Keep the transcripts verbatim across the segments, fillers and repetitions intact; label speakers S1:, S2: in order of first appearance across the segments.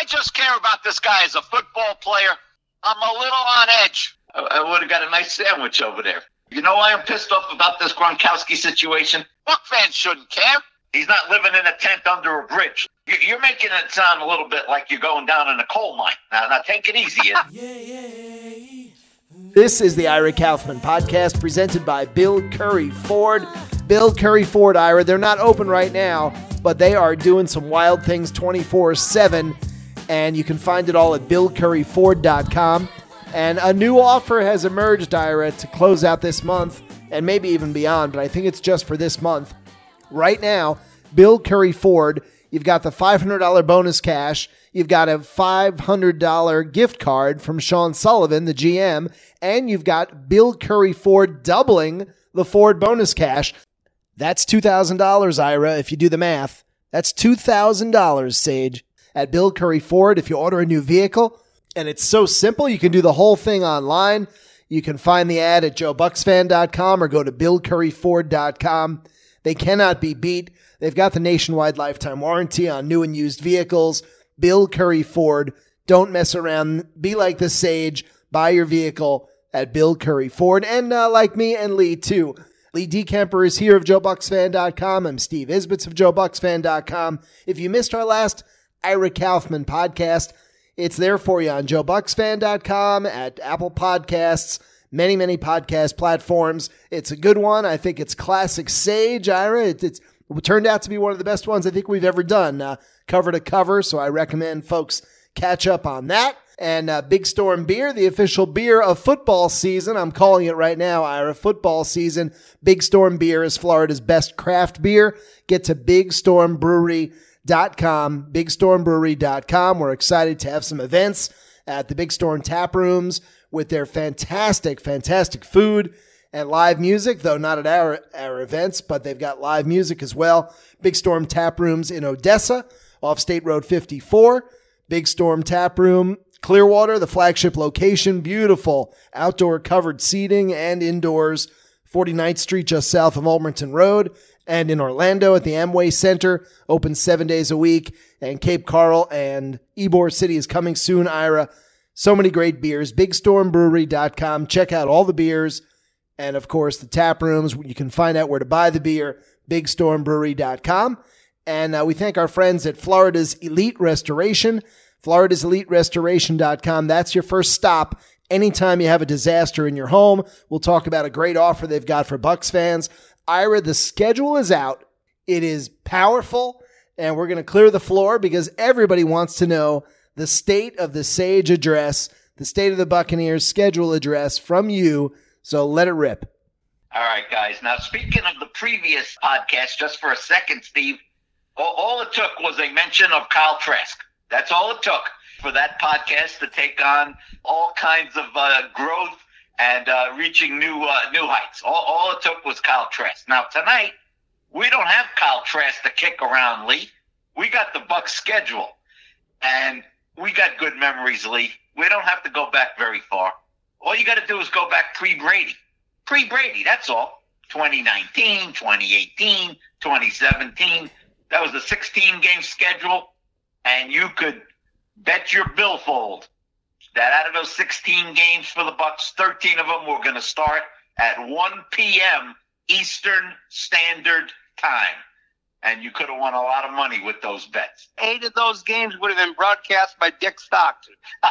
S1: just care about this guy as a football player. I'm a little on edge. I, I would have got a nice sandwich over there. You know why I'm pissed off about this Gronkowski situation? Buck fans shouldn't care. He's not living in a tent under a bridge. You're making it sound a little bit like you're going down in a coal mine. Now, now take it easy. Yeah, yeah.
S2: This is the Ira Kaufman Podcast presented by Bill Curry Ford. Bill Curry Ford, Ira, they're not open right now, but they are doing some wild things twenty-four seven, and you can find it all at bill curry ford dot com. And a new offer has emerged, Ira, to close out this month, and maybe even beyond, but I think it's just for this month. Right now, Bill Curry Ford, you've got the five hundred dollars bonus cash, you've got a five hundred dollars gift card from Sean Sullivan, the G M, and you've got Bill Curry Ford doubling the Ford bonus cash. That's two thousand dollars, Ira, if you do the math. That's two thousand dollars, Sage, at Bill Curry Ford if you order a new vehicle. And it's so simple, you can do the whole thing online. You can find the ad at joe bucks fan dot com or go to bill curry ford dot com. They cannot be beat. They've got the nationwide lifetime warranty on new and used vehicles. Bill Curry Ford. Don't mess around. Be like the Sage. Buy your vehicle at Bill Curry Ford. And uh, like me and Lee, too. Lee Dekemper is here of joe bucks fan dot com. I'm Steve Isbitz of joe bucks fan dot com. If you missed our last Ira Kaufman podcast, it's there for you on joe bucks fan dot com, at Apple Podcasts, many, many podcast platforms. It's a good one. I think it's classic Sage, Ira. It, it's it turned out to be one of the best ones I think we've ever done, uh, cover to cover. So I recommend folks catch up on that. And uh, Big Storm Beer, the official beer of football season. I'm calling it right now, Ira. Football season. Big Storm Beer is Florida's best craft beer. Get to big storm brewery dot com, big storm brewery dot com. We're excited to have some events at the Big Storm tap rooms with their fantastic, fantastic food and live music, though not at our, our events, but they've got live music as well. Big Storm tap rooms in Odessa off State Road fifty-four. Big Storm tap room, Clearwater, the flagship location, beautiful outdoor covered seating and indoors, forty-ninth Street just south of Ulmerton Road. And in Orlando at the Amway Center, open seven days a week. And Cape Coral and Ybor City is coming soon, Ira. So many great beers. big storm brewery dot com. Check out all the beers. And, of course, the tap rooms. You can find out where to buy the beer, big storm brewery dot com. And uh, we thank our friends at Florida's Elite Restoration, florida's elite restoration dot com. That's your first stop anytime you have a disaster in your home. We'll talk about a great offer they've got for Bucks fans. Ira, the schedule is out. It is powerful, and we're going to clear the floor because everybody wants to know the state of the Sage address, the state of the Buccaneers schedule address from you, so let it rip.
S1: All right, guys. Now, speaking of the previous podcast, just for a second, Steve, all, all it took was a mention of Kyle Trask. That's all it took for that podcast to take on all kinds of uh, growth and uh, reaching new uh, new heights. All, all it took was Kyle Trask. Now, tonight, we don't have Kyle Trask to kick around, Lee. We got the Bucs schedule, and we got good memories, Lee. We don't have to go back very far. All you got to do is go back pre-Brady. Pre-Brady, that's all. twenty nineteen, twenty eighteen, twenty seventeen. That was a sixteen-game schedule, and you could bet your billfold that out of those sixteen games for the Bucs, thirteen of them were going to start at one p.m. Eastern Standard Time. And you could have won a lot of money with those bets.
S3: Eight of those games would have been broadcast by Dick Stockton.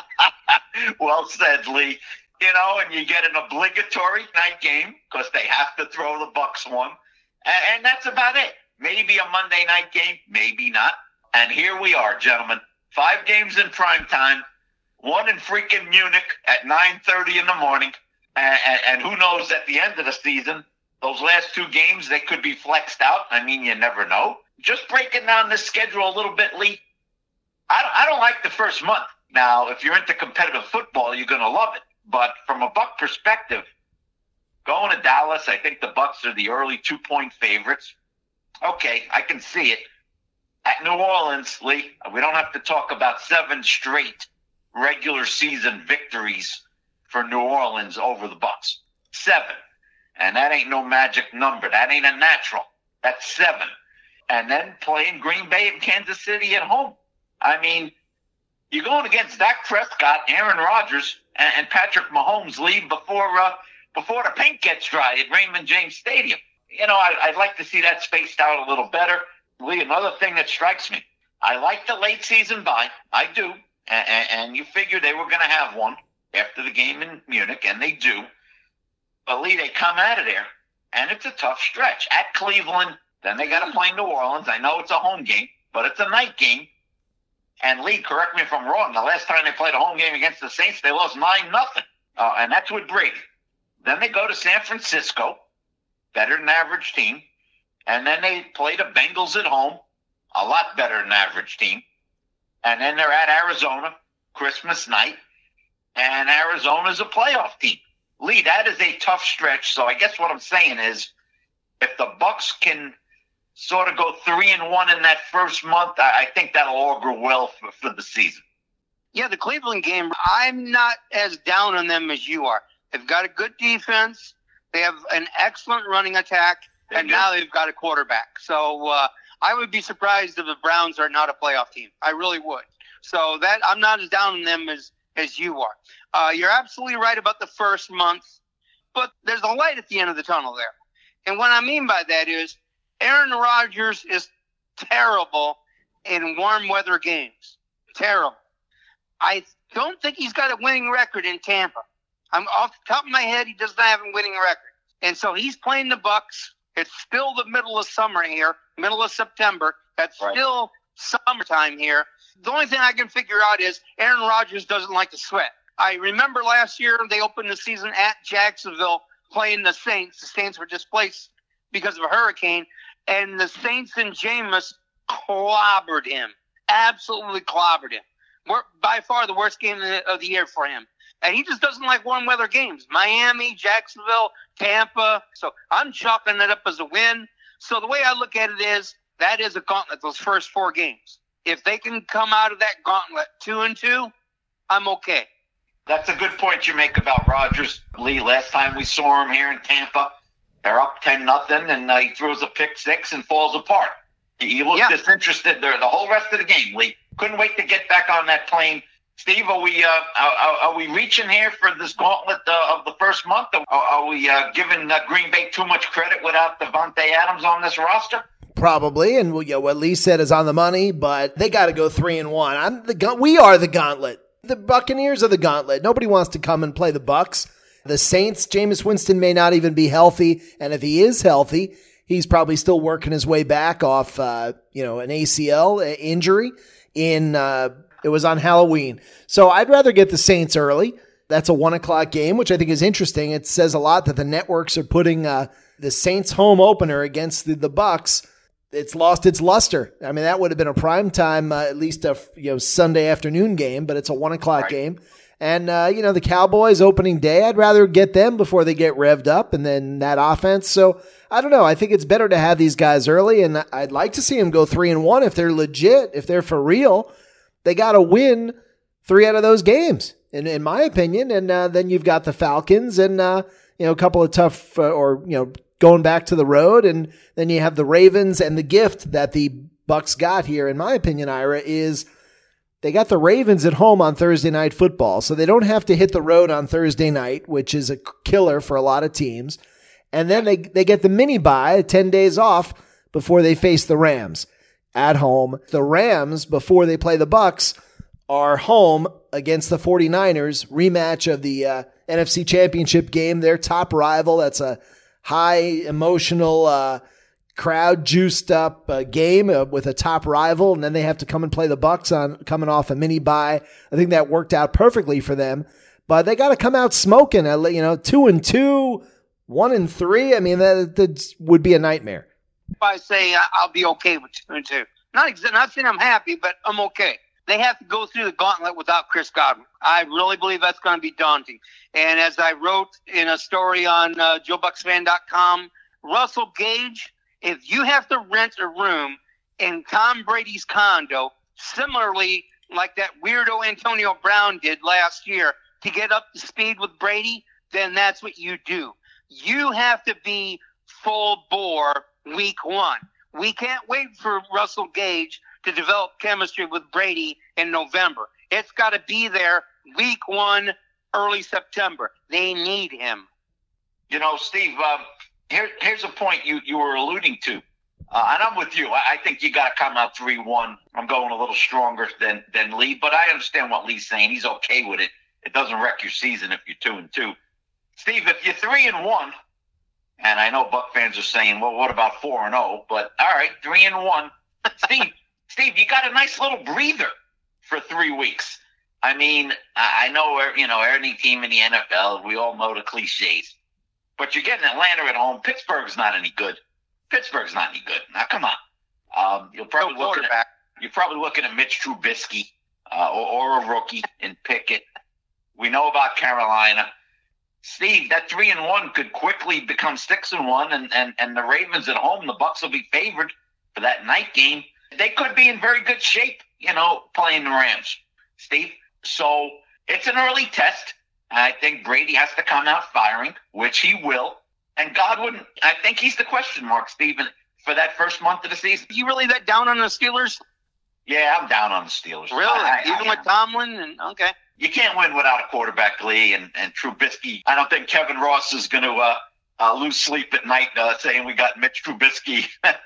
S1: Well said, Lee. You know, and you get an obligatory night game because they have to throw the Bucs one. And, and that's about it. Maybe a Monday night game, maybe not. And here we are, gentlemen. Five games in prime time. One in freaking Munich at nine thirty in the morning. And, and, and who knows, at the end of the season, those last two games, they could be flexed out. I mean, you never know. Just breaking down this schedule a little bit, Lee. I don't, I don't like the first month. Now, if you're into competitive football, you're going to love it. But from a Buck perspective, going to Dallas, I think the Bucs are the early two-point favorites. Okay, I can see it. At New Orleans, Lee, we don't have to talk about seven straight regular season victories for New Orleans over the Bucs. Seven. And that ain't no magic number. That ain't a natural. That's seven. And then playing Green Bay and Kansas City at home. I mean, You're going against Dak Prescott, Aaron Rodgers, and, and Patrick Mahomes leave before uh, before the paint gets dry at Raymond James Stadium. You know, I, I'd like to see that spaced out a little better. Lee, another thing that strikes me, I like the late season bye. I do. And, and, and you figure they were going to have one after the game in Munich, and they do. But, Lee, they come out of there, and it's a tough stretch. At Cleveland, then they got to play New Orleans. I know it's a home game, but it's a night game. And, Lee, correct me if I'm wrong, the last time they played a home game against the Saints, they lost nine nothing, uh, and that's with Brady. Then they go to San Francisco, better than average team. And then they play the Bengals at home, a lot better than average team. And then they're at Arizona, Christmas night. And Arizona's a playoff team. Lee, that is a tough stretch. So I guess what I'm saying is if the Bucs can sort of go three and one in that first month, I think that'll augur well for, for the season.
S3: Yeah, the Cleveland game, I'm not as down on them as you are. They've got a good defense. They have an excellent running attack.
S1: They're
S3: and
S1: good.
S3: Now they've got a quarterback. So uh, I would be surprised if the Browns are not a playoff team. I really would. So that I'm not as down on them as, as you are. Uh, you're absolutely right about the first month, but there's a light at the end of the tunnel there. And what I mean by that is Aaron Rodgers is terrible in warm weather games. Terrible. I don't think he's got a winning record in Tampa. I'm off the top of my head, he does not have a winning record. And so he's playing the Bucs. It's still the middle of summer here, middle of September. That's
S1: Right.
S3: still summertime here. The only thing I can figure out is Aaron Rodgers doesn't like to sweat. I remember last year they opened the season at Jacksonville playing the Saints. The Saints were displaced because of a hurricane, and the Saints and Jameis clobbered him, absolutely clobbered him. We're, by far the worst game of the, of the year for him. And he just doesn't like warm weather games. Miami, Jacksonville, Tampa. So I'm chalking it up as a win. So the way I look at it is that is a gauntlet, those first four games. If they can come out of that gauntlet two and two, I'm okay.
S1: That's a good point you make about Rodgers. Lee, last time we saw him here in Tampa, they're up ten nothing, and uh, he throws a pick six and falls apart. He, he looked
S3: Yeah.
S1: disinterested there the whole rest of the game, Lee. Couldn't wait to get back on that plane. Steve, are we uh, are, are we reaching here for this gauntlet uh, of the first month? Are, are we uh, giving uh, Green Bay too much credit without Devontae Adams on this roster?
S2: Probably, and you know, what Lee said is on the money, but they got to go three and one. I'm the gun- we are the gauntlet. The Buccaneers are the gauntlet. Nobody wants to come and play the Bucs. The Saints, Jameis Winston may not even be healthy, and if he is healthy, he's probably still working his way back off, uh, you know, an A C L injury. In uh, it was on Halloween, so I'd rather get the Saints early. That's a one o'clock game, which I think is interesting. It says a lot that the networks are putting uh, the Saints home opener against the, the Bucs. It's lost its luster. I mean, that would have been a prime time, uh, at least a you know Sunday afternoon game, but it's a one o'clock
S1: Right.
S2: game. And uh, you know the Cowboys opening day, I'd rather get them before they get revved up, and then that offense. So I don't know. I think it's better to have these guys early, and I'd like to see them go three and one if they're legit, if they're for real. They got to win three out of those games, in in my opinion. And uh, then you've got the Falcons, and uh, you know a couple of tough, uh, or you know going back to the road, and then you have the Ravens. And the gift that the Bucs got here, in my opinion, Ira, is they got the Ravens at home on Thursday Night Football, so they don't have to hit the road on Thursday night, which is a killer for a lot of teams. And then they they get the mini bye, ten days off before they face the Rams at home. The Rams, before they play the Bucs, are home against the 49ers, rematch of the uh, N F C Championship game, their top rival. That's a high emotional, uh, crowd juiced up uh, game uh, with a top rival, and then they have to come and play the Bucs on coming off a mini bye. I think that worked out perfectly for them, but they got to come out smoking. Uh, you know, two and two, one and three. I mean, that, that would be a nightmare.
S3: If I say I- I'll be okay with two and two, not exa- not saying I'm happy, but I'm okay. They have to go through the gauntlet without Chris Godwin. I really believe that's going to be daunting. And as I wrote in a story on uh, Joe Bucks Fan dot com, Russell Gage, if you have to rent a room in Tom Brady's condo, similarly like that weirdo Antonio Brown did last year to get up to speed with Brady, then that's what you do. You have to be full bore week one. We can't wait for Russell Gage to develop chemistry with Brady in November. It's got to be there week one, early September. They need him.
S1: You know, Steve, um, here, here's a point you, you were alluding to. Uh, and I'm with you. I, I think you got to come out three one. I'm going a little stronger than, than Lee, but I understand what Lee's saying. He's okay with it. It doesn't wreck your season if you're two and two. Steve, if you're three and one, and I know Buck fans are saying, well, what about four and oh? But all right, three and one. Steve, Steve, you got a nice little breather for three weeks. I mean, I know, you know, any team in the N F L, we all know the cliches. But you're getting Atlanta at home. Pittsburgh's not any good. Pittsburgh's not any good. Now, come on. Um, you'll probably
S3: no
S1: looking at, you're probably looking at Mitch Trubisky uh, or, or a rookie in Pickett. We know about Carolina. Steve, that three and one could quickly become six and one, and, and, and the Ravens at home, the Bucs will be favored for that night game. They could be in very good shape, you know, playing the Rams, Steve. So it's an early test. I think Brady has to come out firing, which he will. And Godwin, I think he's the question mark, Stephen, for that first month of the season.
S3: You really that down on the Steelers?
S1: Yeah, I'm down on the Steelers.
S3: Really?
S1: I, I,
S3: Even
S1: I,
S3: with Tomlin? And okay.
S1: You can't win without a quarterback, Lee, and, and Trubisky. I don't think Kevin Ross is going to uh, uh, lose sleep at night uh, saying we got Mitch Trubisky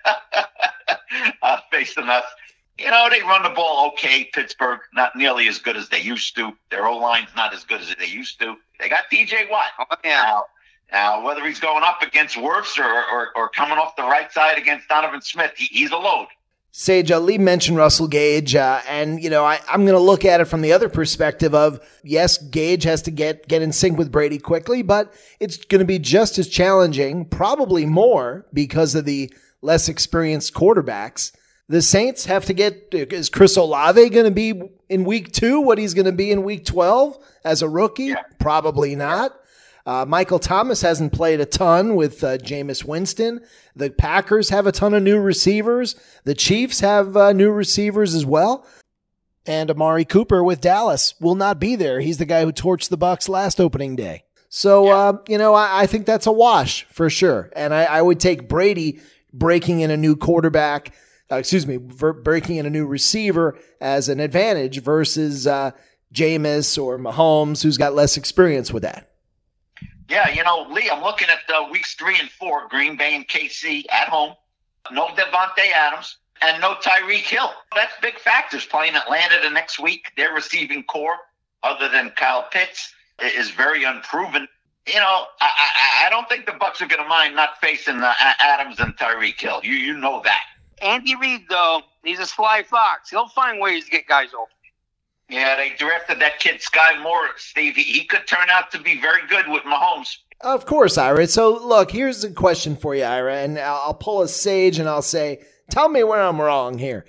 S1: uh, facing us. You know, they run the ball okay, Pittsburgh, not nearly as good as they used to. Their O-line's not as good as they used to. They got T J Watt.
S3: Oh, yeah.
S1: Now, now, whether he's going up against Wirfs or, or, or coming off the right side against Donovan Smith, he, he's a load.
S2: Sage, uh, Lee mentioned Russell Gage, uh, and, you know, I, I'm going to look at it from the other perspective of, yes, Gage has to get, get in sync with Brady quickly, but it's going to be just as challenging, probably more, because of the less experienced quarterbacks. The Saints have to get, is Chris Olave going to be in week two what he's going to be in week twelve as a rookie?
S1: Yeah.
S2: Probably not. Uh, Michael Thomas hasn't played a ton with uh, Jameis Winston. The Packers have a ton of new receivers. The Chiefs have uh, new receivers as well. And Amari Cooper with Dallas will not be there. He's the guy who torched the Bucs last opening day. So,
S1: Yeah.
S2: uh, you know, I, I think that's a wash for sure. And I, I would take Brady breaking in a new quarterback, uh, excuse me, ver- breaking in a new receiver as an advantage versus uh, Jameis or Mahomes, who's got less experience with that.
S1: Yeah, you know, Lee, I'm looking at uh, weeks three and four, Green Bay and K C at home. No Devontae Adams and no Tyreek Hill. That's big factors. Playing Atlanta the next week, their receiving core, other than Kyle Pitts, is very unproven. You know, I, I, I don't think the Bucs are going to mind not facing uh, Adams and Tyreek Hill. You you know that.
S3: Andy Reid, though, he's a sly fox. He'll find ways to get guys open.
S1: Yeah, they drafted that kid Sky Moore, Steve. He, he could turn out to be very good with Mahomes.
S2: Of course, Ira. So, look, here's a question for you, Ira, and I'll pull a Sage and I'll say, tell me where I'm wrong here.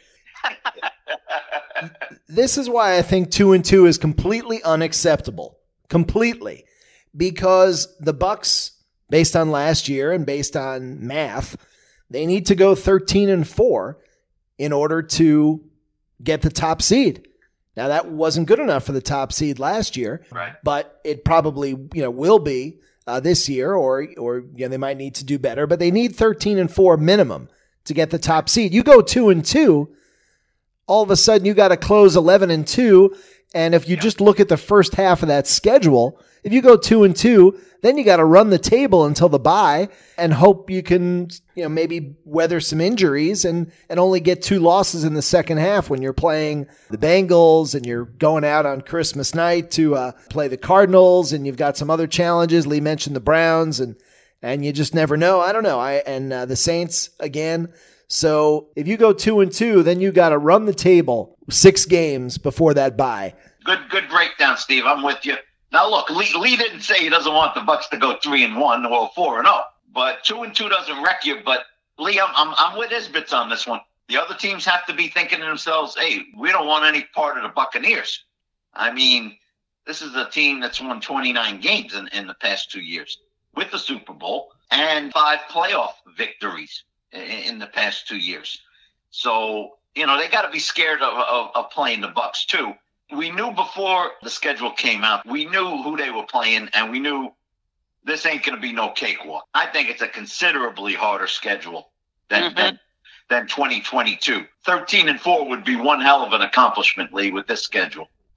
S2: This is why I think two and two is completely unacceptable. Completely. Because the Bucs, based on last year and based on math, they need to go thirteen and four in order to get the top seed. Now, that wasn't good enough for the top seed last year,
S1: Right.
S2: but it probably, you know, will be uh, this year, or or you know, they might need to do better. But they need thirteen and four minimum to get the top seed. You go two and two, all of a sudden you got to close eleven and two, and if you just look at the first half of that schedule, if you go two and two, then you got to run the table until the bye and hope you can, you know, maybe weather some injuries and, and only get two losses in the second half when you're playing the Bengals and you're going out on Christmas night to uh, play the Cardinals, and you've got some other challenges. Lee mentioned the Browns, and and you just never know. I don't know. I and uh, the Saints again. So if you go two and two, then you got to run the table six games before that bye.
S1: Good, good breakdown, Steve. I'm with you. Now, look, Lee, Lee didn't say he doesn't want the Bucs to go three and one or four and zero, but two and two doesn't wreck you. But Lee, I'm I'm, I'm with Isbitz on this one. The other teams have to be thinking to themselves, "Hey, we don't want any part of the Buccaneers." I mean, this is a team that's won twenty-nine games in, in the past two years with the Super Bowl and five playoff victories in, in the past two years. So you know they got to be scared of, of of playing the Bucs too. We knew before the schedule came out, we knew who they were playing, and we knew this ain't going to be no cakewalk. I think it's a considerably harder schedule than,
S3: Mm-hmm.
S1: than, than twenty twenty-two. thirteen and four would be one hell of an accomplishment, Lee, with this schedule.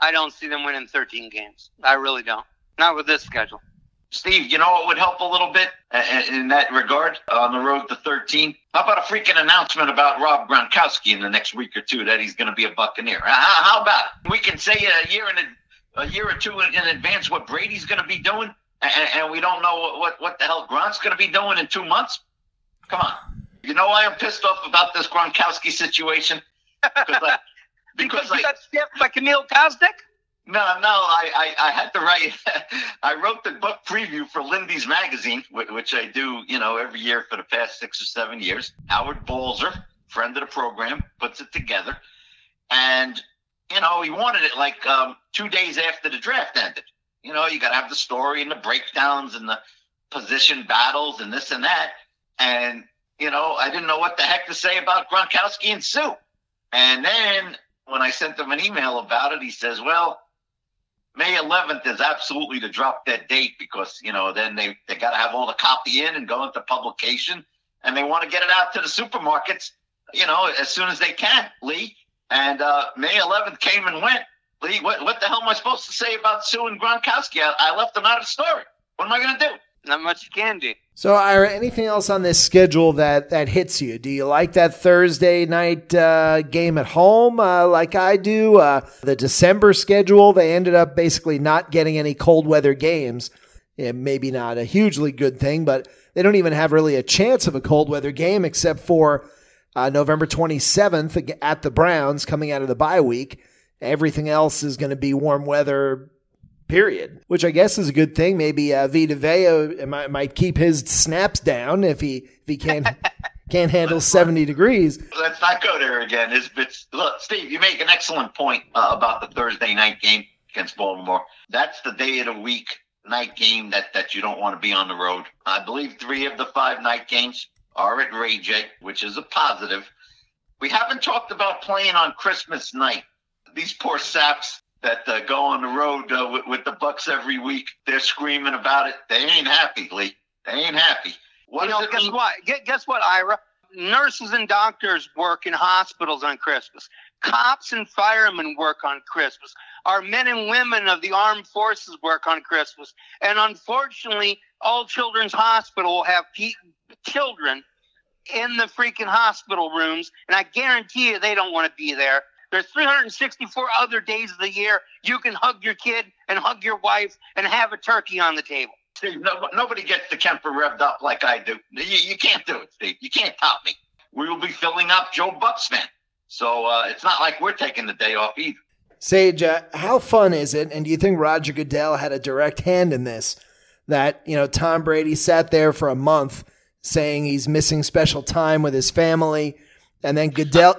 S3: I don't see them winning thirteen games. I really don't. Not with this schedule.
S1: Steve, you know what would help a little bit in that regard on the road to thirteen? How about a freaking announcement about Rob Gronkowski in the next week or two that he's going to be a Buccaneer? How, how about it? We can say a year in a, a year or two in, in advance what Brady's going to be doing, and, and we don't know what, what, what the hell Gronk's going to be doing in two months? Come on. You know why I'm pissed off about this Gronkowski situation? Because I, because,
S3: because you
S1: I,
S3: got stiffed by Camille Kosnick?
S1: No, no, I, I, I had to write, I wrote the book preview for Lindy's Magazine, which I do, you know, every year for the past six or seven years. Howard Balzer, friend of the program, puts it together. And, you know, he wanted it like um, two days after the draft ended. You know, you got to have the story and the breakdowns and the position battles and this and that. And, you know, I didn't know what the heck to say about Gronkowski and Sue. And then when I sent him an email about it, he says, well, May eleventh is absolutely the drop dead date because, you know, then they, they got to have all the copy in and go into publication, and they want to get it out to the supermarkets, you know, as soon as they can, Lee. And uh, May eleventh came and went. Lee, what, what the hell am I supposed to say about Sue and Gronkowski? I, I left them out of the story. What am I going to do?
S3: Not much you can do.
S2: So, Ira, anything else on this schedule that, that hits you? Do you like that Thursday night uh, game at home uh, like I do? Uh, the December schedule, they ended up basically not getting any cold weather games. Yeah, maybe not a hugely good thing, but they don't even have really a chance of a cold weather game except for uh, November twenty-seventh at the Browns coming out of the bye week. Everything else is going to be warm weather, period, which I guess is a good thing. Maybe uh, Vita Vea might, might keep his snaps down if he if he can't can't handle seventy degrees.
S1: Let's not go there again. It's, it's, look, Steve, you make an excellent point uh, about the Thursday night game against Baltimore. That's the day of the week night game that, that you don't want to be on the road. I believe three of the five night games are at Ray J, which is a positive. We haven't talked about playing on Christmas night. These poor saps that uh, go on the road uh, with, with the Bucks every week, they're screaming about it. They ain't happy, Lee. They ain't happy. What
S3: you know, guess
S1: mean?
S3: what? Guess what, Ira? Nurses and doctors work in hospitals on Christmas. Cops and firemen work on Christmas. Our men and women of the armed forces work on Christmas. And unfortunately, All Children's Hospital will have pe- children in the freaking hospital rooms, and I guarantee you they don't want to be there. There's three hundred sixty-four other days of the year you can hug your kid and hug your wife and have a turkey on the table.
S1: Steve, no, nobody gets the Kemper revved up like I do. You, you can't do it, Steve. You can't top me. We will be filling up Joe Buck's fan. So uh, it's not like we're taking the day off either.
S2: Sage, uh, how fun is it, and do you think Roger Goodell had a direct hand in this, that, you know, Tom Brady sat there for a month saying he's missing special time with his family, and then Goodell,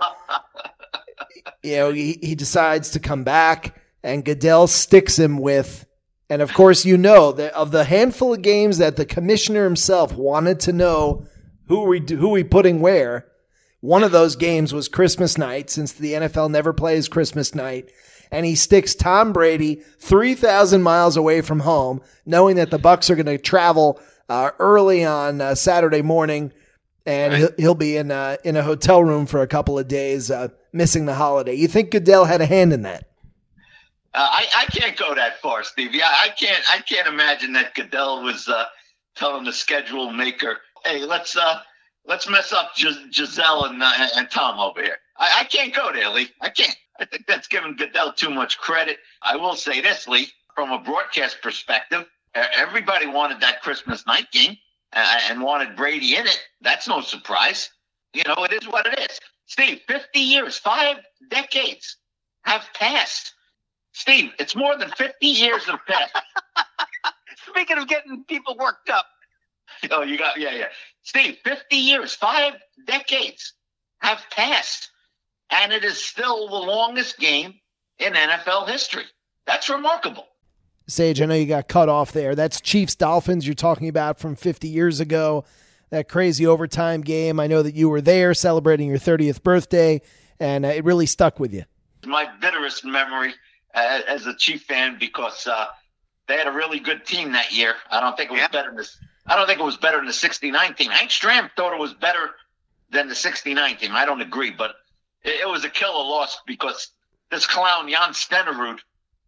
S2: you know, he, he decides to come back, and Goodell sticks him with, and of course, you know, that of the handful of games that the commissioner himself wanted to know who we who we putting where, one of those games was Christmas night, since the N F L never plays Christmas night. And he sticks Tom Brady three thousand miles away from home, knowing that the Bucs are going to travel uh, early on uh, Saturday morning, and
S1: right.
S2: he'll, he'll be in a, in a hotel room for a couple of days, uh, missing the holiday. You think Goodell had a hand in that?
S1: Uh, I, I can't go that far, Steve. Yeah, I can't. I can't imagine that Goodell was uh, telling the schedule maker, "Hey, let's uh, let's mess up Gis- Giselle and uh, and Tom over here." I, I can't go there, Lee. I can't. I think that's giving Goodell too much credit. I will say this, Lee, from a broadcast perspective, everybody wanted that Christmas night game uh, and wanted Brady in it. That's no surprise. You know, it is what it is. Steve, fifty years, five decades have passed. Steve, it's more than fifty years have passed.
S3: Speaking of getting people worked up.
S1: Oh, you got, yeah, yeah. Steve, fifty years, five decades have passed. And it is still the longest game in N F L history. That's remarkable.
S2: Sage, I know you got cut off there. That's Chiefs-Dolphins you're talking about from fifty years ago, that crazy overtime game. I know that you were there celebrating your thirtieth birthday, and uh, it really stuck with you.
S1: My bitterest memory uh, as a Chief fan, because uh, they had a really good team that year. I don't think it was
S3: yeah.
S1: better than this. I don't think it was better than the sixty-nine team. Hank Stram thought it was better than the sixty-nine team. I don't agree, but it, it was a killer loss because this clown Jan Stenerud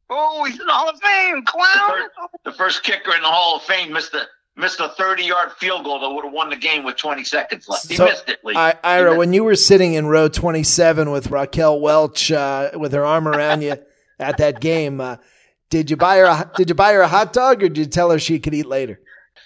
S3: Oh, he's in the Hall of Fame, clown.
S1: The first, the first kicker in the Hall of Fame missed a missed a thirty-yard field goal that would have won the game with twenty seconds left. He
S2: so,
S1: missed it, Lee.
S2: I, Ira, when you were sitting in row twenty-seven with Raquel Welch uh, with her arm around you at that game, uh, did you buy her a, did you buy her a hot dog, or did you tell her she could eat later?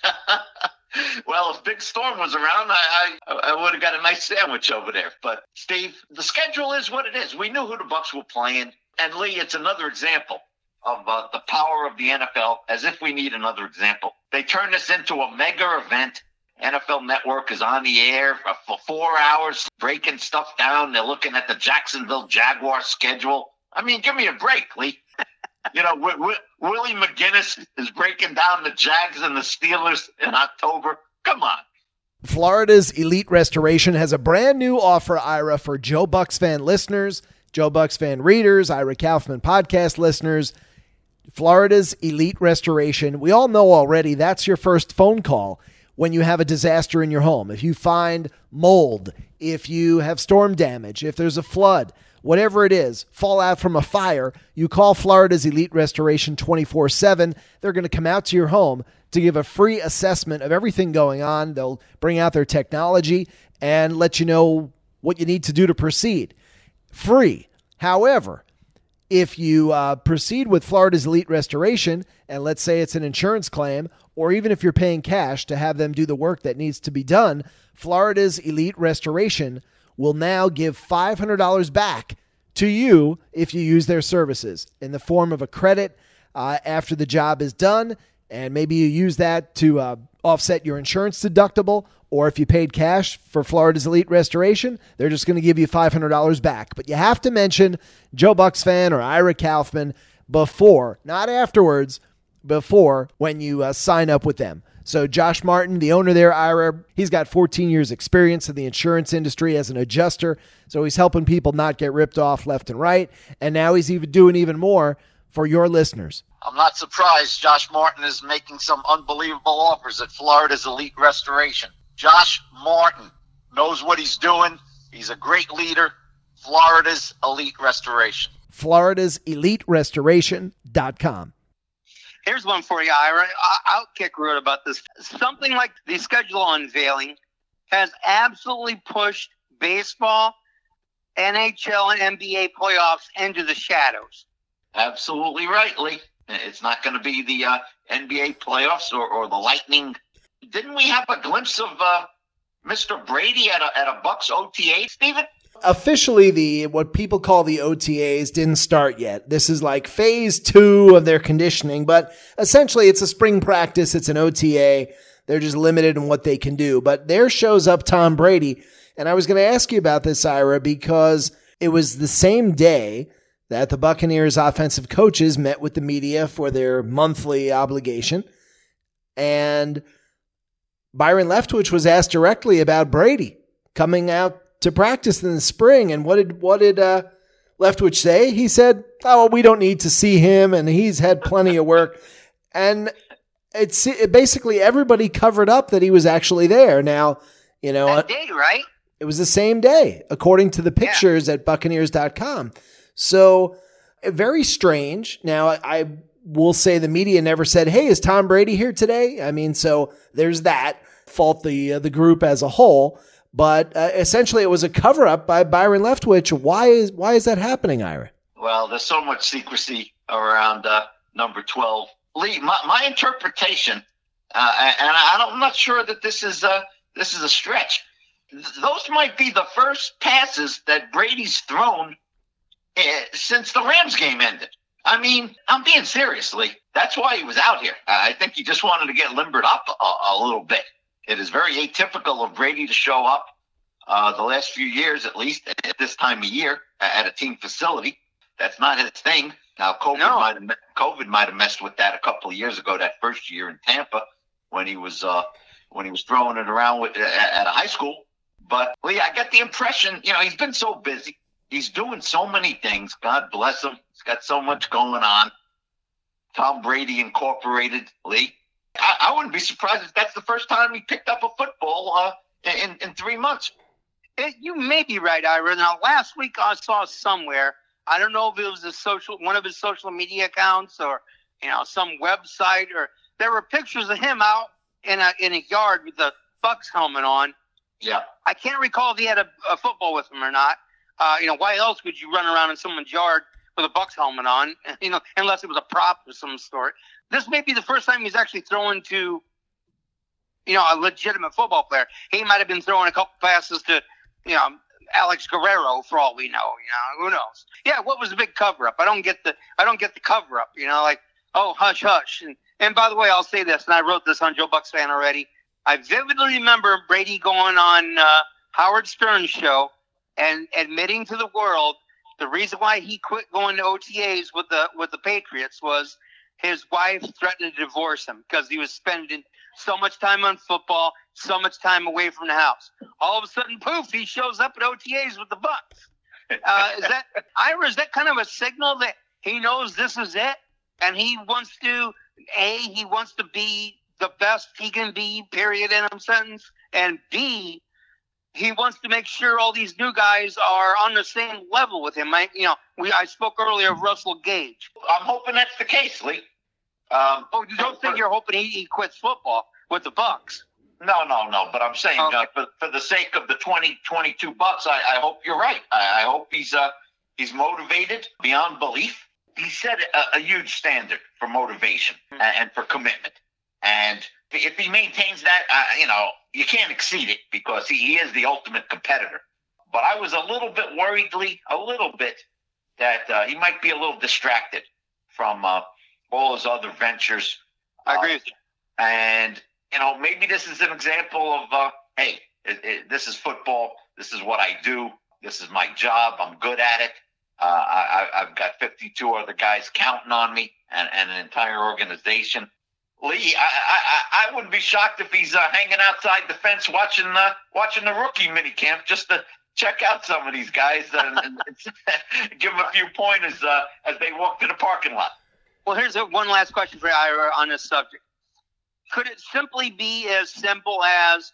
S1: Well, if Big Storm was around, I I, I would have got a nice sandwich over there. But Steve, the schedule is what it is. We knew who the Bucs were playing, and Lee, it's another example of uh, the power of the N F L. As if we need another example, they turn this into a mega event. N F L Network is on the air for, for four hours, breaking stuff down. They're looking at the Jacksonville Jaguars schedule. I mean, give me a break, Lee. You know, w- w- Willie McGinnis is breaking down the Jags and the Steelers in October. Come on.
S2: Florida's Elite Restoration has a brand new offer, Ira, for Joe Bucks fan listeners, Joe Bucks fan readers, Ira Kaufman podcast listeners. Florida's Elite Restoration. We all know already that's your first phone call when you have a disaster in your home. If you find mold, if you have storm damage, if there's a flood, whatever it is, fallout from a fire, you call Florida's Elite Restoration twenty-four seven. They're going to come out to your home to give a free assessment of everything going on. They'll bring out their technology and let you know what you need to do to proceed. Free. However, if you uh, proceed with Florida's Elite Restoration, and let's say it's an insurance claim, or even if you're paying cash to have them do the work that needs to be done, Florida's Elite Restoration will now give five hundred dollars back to you if you use their services in the form of a credit uh, after the job is done. And maybe you use that to uh, offset your insurance deductible, or if you paid cash for Florida's Elite Restoration, they're just going to give you five hundred dollars back. But you have to mention Joe Bucks fan or Ira Kaufman before, not afterwards, before when you uh, sign up with them. So Josh Martin, the owner there, Ira, he's got fourteen years experience in the insurance industry as an adjuster. So he's helping people not get ripped off left and right. And now he's even doing even more for your listeners.
S1: I'm not surprised Josh Martin is making some unbelievable offers at Florida's Elite Restoration. Josh Martin knows what he's doing. He's a great leader. Florida's Elite Restoration.
S2: Florida's Elite Restoration dot com.
S3: Here's one for you, Ira. I'll kick root about this. Something like the schedule unveiling has absolutely pushed baseball, N H L, and N B A playoffs into the shadows.
S1: Absolutely right, Lee. It's not going to be the uh, N B A playoffs or, or the Lightning. Didn't we have a glimpse of uh, Mister Brady at a, at a Bucks O T A, Steven?
S2: Officially, the what people call the O T As didn't start yet. This is like phase two of their conditioning, but essentially it's a spring practice. It's an O T A. They're just limited in what they can do. But there shows up Tom Brady. And I was going to ask you about this, Ira, because it was the same day that the Buccaneers offensive coaches met with the media for their monthly obligation. And Byron Leftwich was asked directly about Brady coming out to practice in the spring. And what did what did uh, Leftwich say? He said, oh, we don't need to see him, and he's had plenty of work. And it's it basically everybody covered up that he was actually there. Now, you know,
S3: that day, right?
S2: It was the same day, according to the pictures yeah. at Buccaneers dot com. So very strange. Now, I, I will say the media never said, hey, is Tom Brady here today? I mean, so there's that. Fault the uh, the group as a whole. But uh, essentially, it was a cover-up by Byron Leftwich. Why is why is that happening, Ira?
S1: Well, there's so much secrecy around uh, number twelve. Lee, my, my interpretation, uh, and I, I'm not sure that this is uh, this is a stretch. Those might be the first passes that Brady's thrown uh, since the Rams game ended. I mean, I'm being serious, Lee. That's why he was out here. I think he just wanted to get limbered up a, a little bit. It is very atypical of Brady to show up uh, the last few years, at least at this time of year, at a team facility. That's not his thing. Now, COVID
S3: no.
S1: might have COVID might have messed with that a couple of years ago. That first year in Tampa, when he was uh, when he was throwing it around with, at, at a high school. But Lee, I get the impression, you know, he's been so busy. He's doing so many things. God bless him. He's got so much going on. Tom Brady Incorporated, Lee. I, I wouldn't be surprised if that's the first time he picked up a football uh, in, in three months.
S3: It, you may be right, Ira. Now, last week I saw somewhere I don't know if it was a social, one of his social media accounts or, you know, some website, or there were pictures of him out in a in a yard with the Bucks helmet on.
S1: Yeah.
S3: I can't recall if he had a, a football with him or not. Uh, you know, why else would you run around in someone's yard with a Bucks helmet on? You know, unless it was a prop of some sort. This may be the first time he's actually throwing to, you know, a legitimate football player. He might have been throwing a couple passes to, you know, Alex Guerrero for all we know. You know, who knows? Yeah, what was the big cover up? I don't get the I don't get the cover up. You know, like, oh, hush, hush. And and by the way, I'll say this, and I wrote this on Joe Bucks Fan already. I vividly remember Brady going on uh, Howard Stern's show and admitting to the world the reason why he quit going to O T As with the with the Patriots was his wife threatened to divorce him because he was spending so much time on football, so much time away from the house. All of a sudden, poof, he shows up at O T As with the Bucks. Uh, is that, Ira, is that kind of a signal that he knows this is it? And he wants to, A, he wants to be the best he can be, period, in a sentence. And B, he wants to make sure all these new guys are on the same level with him. I, you know, we I spoke earlier of Russell Gage.
S1: I'm hoping that's the case, Lee. Um,
S3: oh, you don't think you're hoping he, he quits football with the Bucks?
S1: No, no, no. But I'm saying okay. uh, for for the sake of the twenty twenty-two Bucks, I, I hope you're right. I, I hope he's uh he's motivated beyond belief. He set a, a huge standard for motivation mm-hmm. and, and for commitment. And if he maintains that, uh, you know, you can't exceed it because he, he is the ultimate competitor. But I was a little bit worried, Lee, a little bit, that uh, he might be a little distracted from uh, all his other ventures.
S3: I agree with you.
S1: Uh, and, you know, maybe this is an example of, uh, hey, it, it, this is football. This is what I do. This is my job. I'm good at it. Uh, I, I've got fifty-two other guys counting on me and, and an entire organization. Lee, I, I, I wouldn't be shocked if he's uh, hanging outside the fence watching uh, watching the rookie minicamp just to check out some of these guys and, and give them a few pointers uh, as they walk to the parking lot.
S3: Well, here's a, one last question for you, Ira, on this subject. Could it simply be as simple as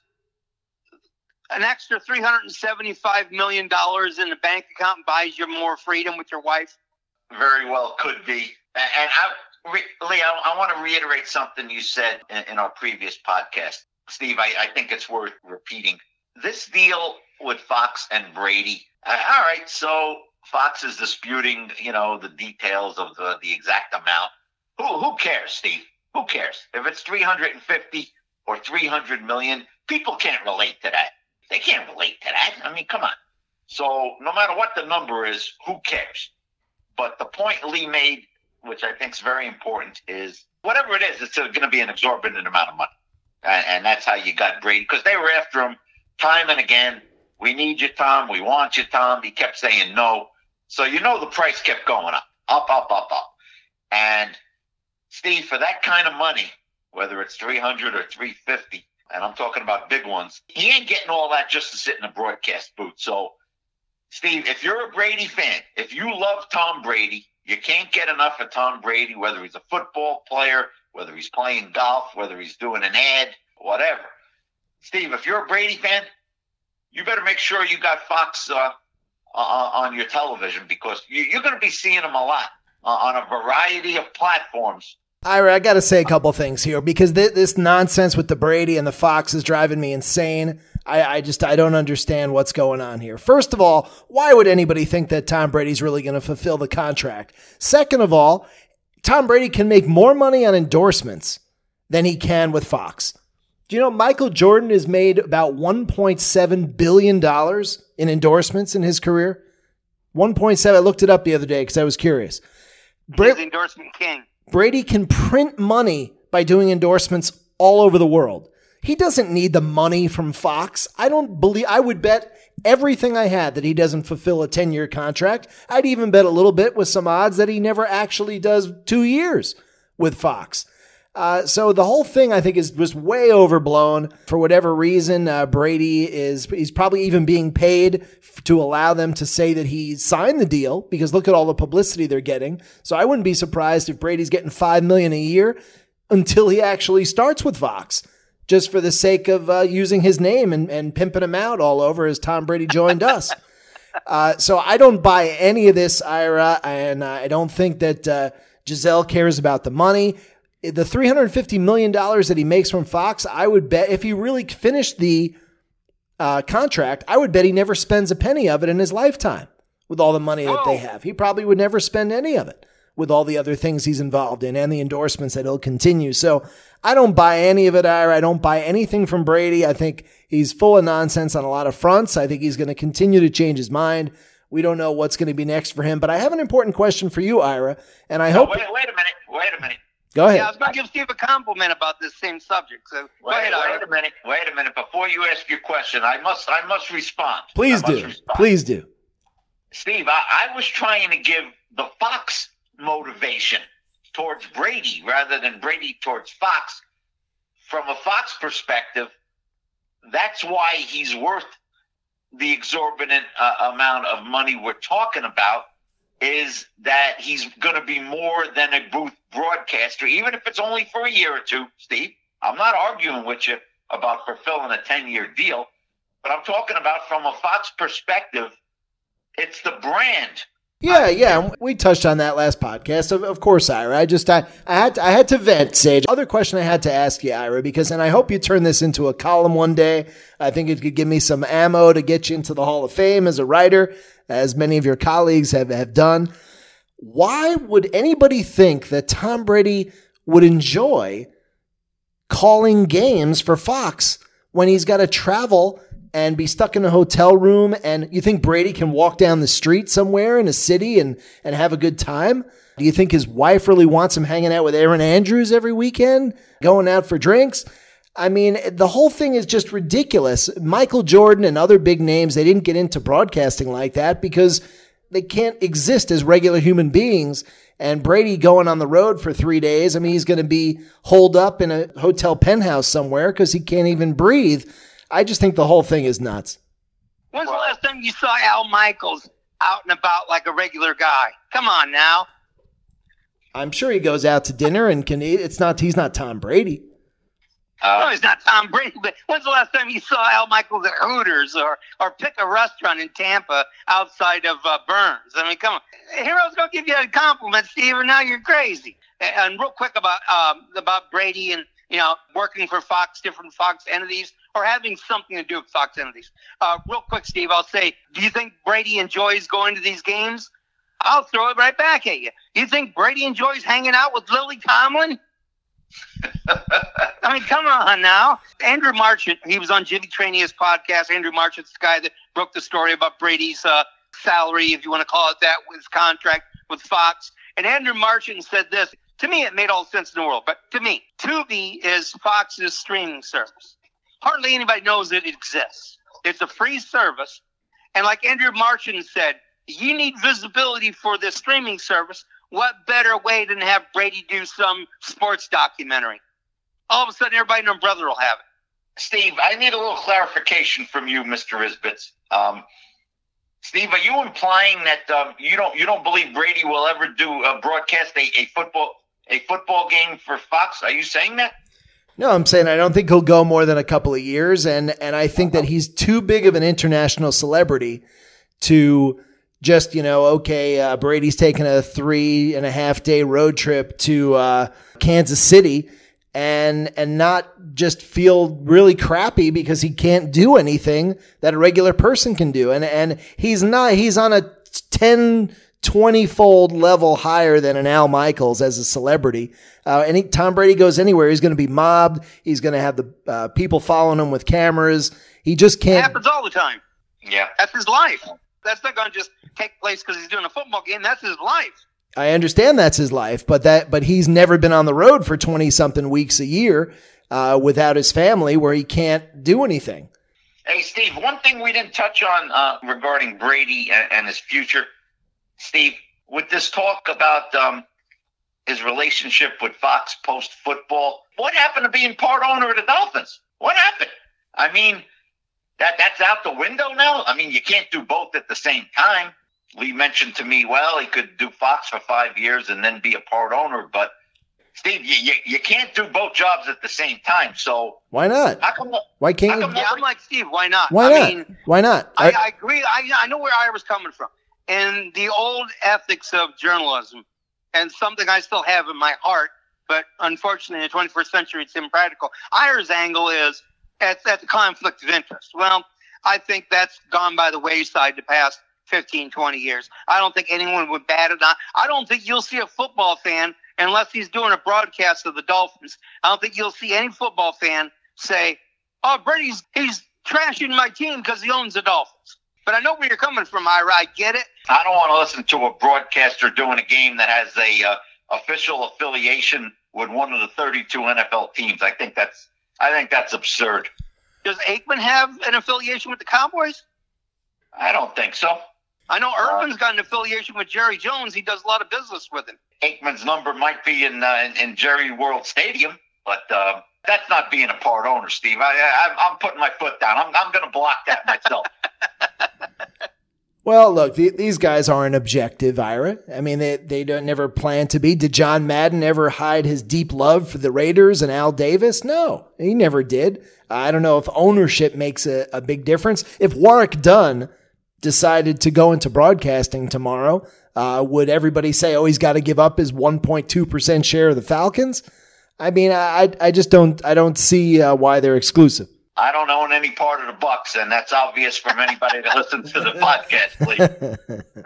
S3: an extra three hundred seventy-five million dollars in the bank account buys you more freedom with your wife?
S1: Very well could be. And I, Lee, I, I want to reiterate something you said in, in our previous podcast. Steve, I, I think it's worth repeating. This deal with Fox and Brady, uh, all right, so Fox is disputing, you know, the details of the, the exact amount. Who who cares, Steve? Who cares? If it's three hundred fifty or three hundred million, people can't relate to that. They can't relate to that. I mean, come on. So no matter what the number is, who cares? But the point Lee made, which I think is very important, is whatever it is, it's going to be an exorbitant amount of money. And, and that's how you got Brady. Because they were after him time and again. We need you, Tom. We want you, Tom. He kept saying no. So you know the price kept going up, up, up, up, up. And, Steve, for that kind of money, whether it's three hundred or three fifty, and I'm talking about big ones, he ain't getting all that just to sit in a broadcast booth. So, Steve, if you're a Brady fan, if you love Tom Brady, you can't get enough of Tom Brady, whether he's a football player, whether he's playing golf, whether he's doing an ad, whatever. Steve, if you're a Brady fan, you better make sure you got Fox uh, uh, on your television because you, you're going to be seeing him a lot uh, on a variety of platforms.
S2: Ira, I got to say a couple things here because th- this nonsense with the Brady and the Fox is driving me insane. I, I just, I don't understand what's going on here. First of all, why would anybody think that Tom Brady's really going to fulfill the contract? Second of all, Tom Brady can make more money on endorsements than he can with Fox. Do you know Michael Jordan has made about one point seven billion dollars in endorsements in his career? one point seven. I looked it up the other day because I was curious.
S3: Bra- He's the endorsement king.
S2: Brady can print money by doing endorsements all over the world. He doesn't need the money from Fox. I don't believe, I would bet everything I had that he doesn't fulfill a ten-year contract. I'd even bet a little bit with some odds that he never actually does two years with Fox. Uh, so the whole thing, I think, is was way overblown. For whatever reason, uh, Brady is he's probably even being paid f- to allow them to say that he signed the deal because look at all the publicity they're getting. So I wouldn't be surprised if Brady's getting five million dollars a year until he actually starts with Fox, just for the sake of uh, using his name and, and pimping him out all over as Tom Brady joined us. Uh, so I don't buy any of this, Ira, and I don't think that uh, Giselle cares about the money. The three hundred fifty million dollars that he makes from Fox, I would bet if he really finished the uh, contract, I would bet he never spends a penny of it in his lifetime with all the money that they have. He probably would never spend any of it with all the other things he's involved in and the endorsements that he'll continue. So I don't buy any of it, Ira. I don't buy anything from Brady. I think he's full of nonsense on a lot of fronts. I think he's going to continue to change his mind. We don't know what's going to be next for him. But I have an important question for you, Ira, and I
S1: no,
S2: hope...
S1: Wait, wait a minute. Wait a minute.
S2: Go ahead.
S3: Yeah, I was going to give Steve a compliment about this same subject. So
S1: wait,
S3: go ahead,
S1: wait a minute. Wait a minute. Before you ask your question, I must I must respond.
S2: Please
S1: I must
S2: do.
S1: respond.
S2: Please do.
S1: Steve, I, I was trying to give the Fox motivation towards Brady rather than Brady towards Fox. From a Fox perspective, that's why he's worth the exorbitant uh, amount of money we're talking about, is that he's going to be more than a booth broadcaster, even if it's only for a year or two, Steve. I'm not arguing with you about fulfilling a ten-year deal, but I'm talking about from a Fox perspective, it's the brand.
S2: Yeah, yeah, we touched on that last podcast. Of, of course, Ira. I just I, I had to, I had to vent, Sage. Other question I had to ask you, Ira, because and I hope you turn this into a column one day. I think it could give me some ammo to get you into the Hall of Fame as a writer, as many of your colleagues have, have done. Why would anybody think that Tom Brady would enjoy calling games for Fox when he's got to travel and be stuck in a hotel room? And you think Brady can walk down the street somewhere in a city and, and have a good time? Do you think his wife really wants him hanging out with Aaron Andrews every weekend, going out for drinks? I mean, the whole thing is just ridiculous. Michael Jordan and other big names, they didn't get into broadcasting like that because they can't exist as regular human beings. And Brady going on the road for three days, I mean, he's going to be holed up in a hotel penthouse somewhere because he can't even breathe. I just think the whole thing is nuts.
S3: When's the last time you saw Al Michaels out and about like a regular guy? Come on now.
S2: I'm sure he goes out to dinner and can eat. It's not, he's not Tom Brady.
S1: Uh,
S3: no, he's not Tom Brady, but when's the last time you saw Al Michaels at Hooters or, or pick a restaurant in Tampa outside of uh, Burns? I mean, come on. Hero's going to give you a compliment, Steve, and now you're crazy. And, and real quick about um, about Brady and, you know, working for Fox, different Fox entities, or having something to do with Fox entities. Uh, real quick, Steve, I'll say, do you think Brady enjoys going to these games? I'll throw it right back at you. You think Brady enjoys hanging out with Lily Tomlin? I mean, come on now. Andrew Marchant, he was on Jimmy Trania's podcast. Andrew Marchant's the guy that broke the story about Brady's uh, salary, if you want to call it that, with his contract with Fox. And Andrew Marchant said this. To me, it made all the sense in the world. But to me, Tubi is Fox's streaming service. Hardly anybody knows that it exists. It's a free service. And like Andrew Marchant said, you need visibility for this streaming service. What better way than have Brady do some sports documentary? All of a sudden, everybody and their brother will have it.
S1: Steve, I need a little clarification from you, Mister Isbitz. Um, Steve, are you implying that um, you don't you don't believe Brady will ever do uh, broadcast a, a football a football game for Fox? Are you saying that?
S2: No, I'm saying I don't think he'll go more than a couple of years, and and I think that he's too big of an international celebrity to just, you know, okay, uh, Brady's taking a three and a half day road trip to uh, Kansas City and and not just feel really crappy because he can't do anything that a regular person can do. And and he's not, he's on a ten, twenty fold level higher than an Al Michaels as a celebrity. Uh, and he, Tom Brady goes anywhere, he's going to be mobbed. He's going to have the uh, people following him with cameras. He just can't.
S3: It happens all the time.
S1: Yeah.
S3: That's his life. That's not going to just take place because he's doing a football game. That's his life.
S2: I understand that's his life, but that, but he's never been on the road for twenty something weeks a year, uh, without his family where he can't do anything.
S1: Hey, Steve, one thing we didn't touch on, uh, regarding Brady and, and his future, Steve, with this talk about, um, his relationship with Fox post football, what happened to being part owner of the Dolphins? What happened? I mean, That that's out the window now? I mean, you can't do both at the same time. Lee mentioned to me, well, he could do Fox for five years and then be a part owner. But, Steve, you, you you can't do both jobs at the same time. So
S2: why not?
S1: How come?
S2: Why can't
S1: how come
S2: you?
S3: Yeah, I'm like Steve. Why not?
S2: Why
S3: I
S2: not?
S3: Mean,
S2: why not?
S3: I, I agree. I, I know where Ira's coming from. And the old ethics of journalism, and something I still have in my heart, but unfortunately in the twenty-first century it's impractical. Ira's angle is at, at the conflict of interest. Well, I think that's gone by the wayside the past fifteen, twenty years. I don't think anyone would bat it on. I don't think you'll see a football fan, unless he's doing a broadcast of the Dolphins, I don't think you'll see any football fan say, oh, Brady's he's trashing my team because he owns the Dolphins. But I know where you're coming from, Ira. I get it.
S1: I don't want to listen to a broadcaster doing a game that has a uh, official affiliation with one of the thirty-two N F L teams. I think that's I think that's absurd.
S3: Does Aikman have an affiliation with the Cowboys?
S1: I don't think so.
S3: I know Urban's got an affiliation with Jerry Jones. He does a lot of business with him.
S1: Aikman's number might be in uh, in, in Jerry World Stadium, but uh, that's not being a part owner, Steve. I, I, I'm putting my foot down. I'm, I'm going to block that myself.
S2: Well, look, the, these guys aren't objective, Ira. I mean, they they don't never plan to be. Did John Madden ever hide his deep love for the Raiders and Al Davis? No, he never did. I don't know if ownership makes a, a big difference. If Warwick Dunn decided to go into broadcasting tomorrow, uh, would everybody say, oh, he's got to give up his one point two percent share of the Falcons? I mean, I I just don't I don't see uh, why they're exclusive.
S1: I don't own any part of the Bucks, and that's obvious from anybody that listens to the podcast, please.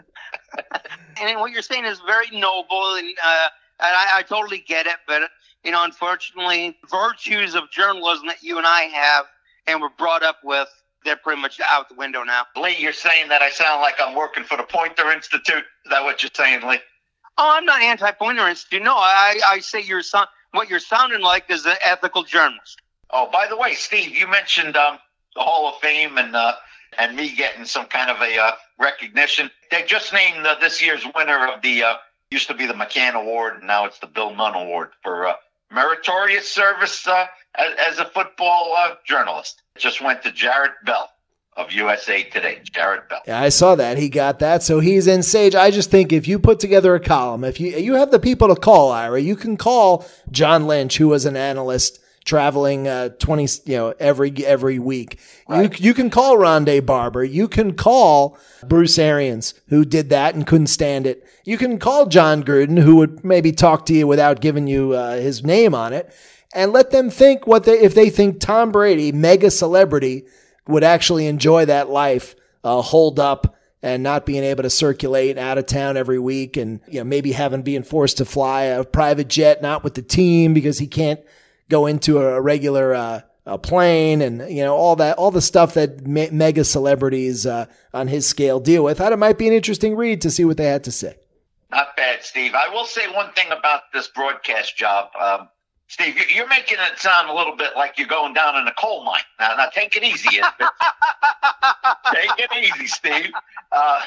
S3: And what you're saying is very noble, and, uh, and I, I totally get it. But, you know, unfortunately, virtues of journalism that you and I have and were brought up with, they're pretty much out the window now.
S1: Lee, you're saying that I sound like I'm working for the Poynter Institute? Is that what you're saying, Lee?
S3: Oh, I'm not anti-Poynter Institute. No, I, I say you're so, what you're sounding like is an ethical journalist.
S1: Oh, by the way, Steve, you mentioned um, the Hall of Fame and uh, and me getting some kind of a uh, recognition. They just named uh, this year's winner of the, uh, used to be the McCann Award, and now it's the Bill Nunn Award for uh, meritorious service uh, as, as a football uh, journalist. It just went to Jarrett Bell of U S A Today. Jarrett Bell.
S2: Yeah, I saw that. He got that. So he's in Sage. I just think if you put together a column, if you you have the people to call, Ira, you can call John Lynch, who was an analyst traveling uh, twenty, you know, every every week. Right. You you can call Rondé Barber. You can call Bruce Arians, who did that and couldn't stand it. You can call John Gruden, who would maybe talk to you without giving you uh, his name on it, and let them think what they if they think Tom Brady, mega celebrity, would actually enjoy that life, uh, hold up and not being able to circulate out of town every week, and you know maybe having being forced to fly a private jet, not with the team because he can't go into a regular uh, a plane, and you know all that, all the stuff that me- mega celebrities uh, on his scale deal with. I thought it might be an interesting read to see what they had to say.
S1: Not bad, Steve. I will say one thing about this broadcast job, um, Steve. You're making it sound a little bit like you're going down in a coal mine. Now, now take it easy. Take it easy, Steve. Uh,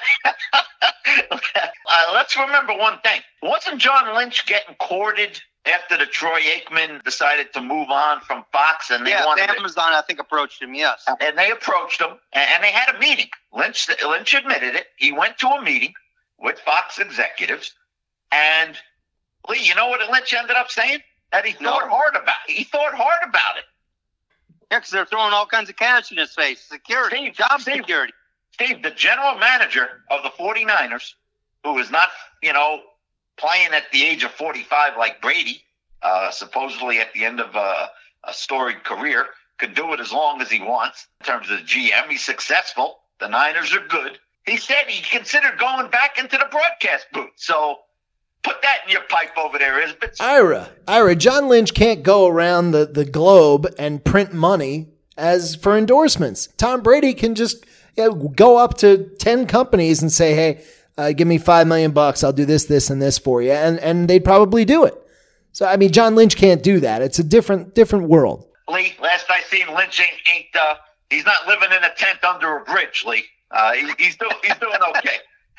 S1: uh, let's remember one thing. Wasn't John Lynch getting courted after the Troy Aikman decided to move on from Fox? And they
S3: yeah,
S1: wanted
S3: Amazon, I think, approached him, yes.
S1: And they approached him, and, and they had a meeting. Lynch, Lynch admitted it. He went to a meeting with Fox executives, and Lee, you know what Lynch ended up saying? That he thought
S3: No.
S1: hard about it. He thought hard about it.
S3: Yeah, because they're throwing all kinds of cash in his face. Security,
S1: Steve,
S3: job
S1: Steve,
S3: security.
S1: Steve, the general manager of the forty-niners, who is not, you know, playing at the age of forty-five like Brady, uh, supposedly at the end of a, a storied career, could do it as long as he wants. In terms of the G M, he's successful. The Niners are good. He said he considered going back into the broadcast booth. So put that in your pipe over there, Isbitz.
S2: Ira, Ira, John Lynch can't go around the, the globe and print money as for endorsements. Tom Brady can just you know, go up to ten companies and say, hey, uh, give me five million bucks. I'll do this, this, and this for you. And, and they'd probably do it. So, I mean, John Lynch can't do that. It's a different, different world.
S1: Lee, last I seen, Lynch ain't, ain't uh, he's not living in a tent under a bridge, Lee. Uh, he, he's, do, he's doing okay.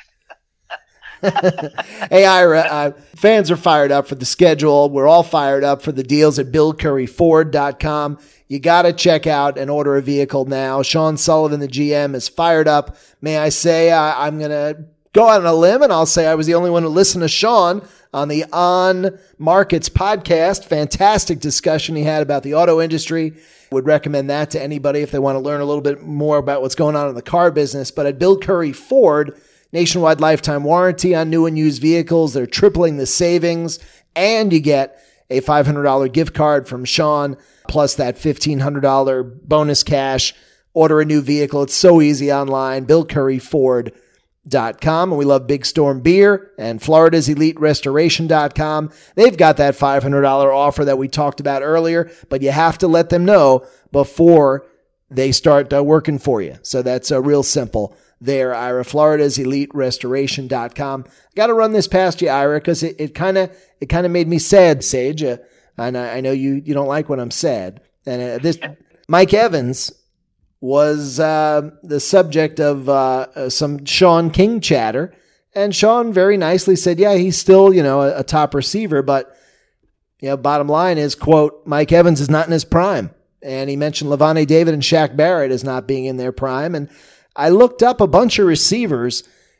S2: Hey, Ira, uh, fans are fired up for the schedule. We're all fired up for the deals at Bill Curry Ford dot com. You got to check out and order a vehicle now. Sean Sullivan, the G M, is fired up. May I say, uh, I'm going to go out on a limb, and I'll say I was the only one to listen to Sean on the On Markets podcast. Fantastic discussion he had about the auto industry. Would recommend that to anybody if they want to learn a little bit more about what's going on in the car business. But at Bill Curry Ford, nationwide lifetime warranty on new and used vehicles. They're tripling the savings, and you get a five hundred dollars gift card from Sean, plus that fifteen hundred dollars bonus cash. Order a new vehicle. It's so easy online, bill curry ford dot com. And we love Big Storm Beer and Florida's Elite Restoration dot com. They've got that five hundred dollars offer that we talked about earlier, but you have to let them know before they start uh, working for you. So that's uh, real simple there, Ira. Florida's Elite Restoration dot com. Got to run this past you, Ira, because it, it kind of it kind of made me sad, Sage. Uh, and I, I know you, you don't like when I'm sad. And uh, this Mike Evans was uh, the subject of uh, uh, some Sean King chatter. And Sean very nicely said, yeah, he's still, you know, a, a top receiver. But, you know, bottom line is, quote, Mike Evans is not in his prime. And he mentioned Levante David and Shaq Barrett as not being in their prime. And I looked up a bunch of receivers,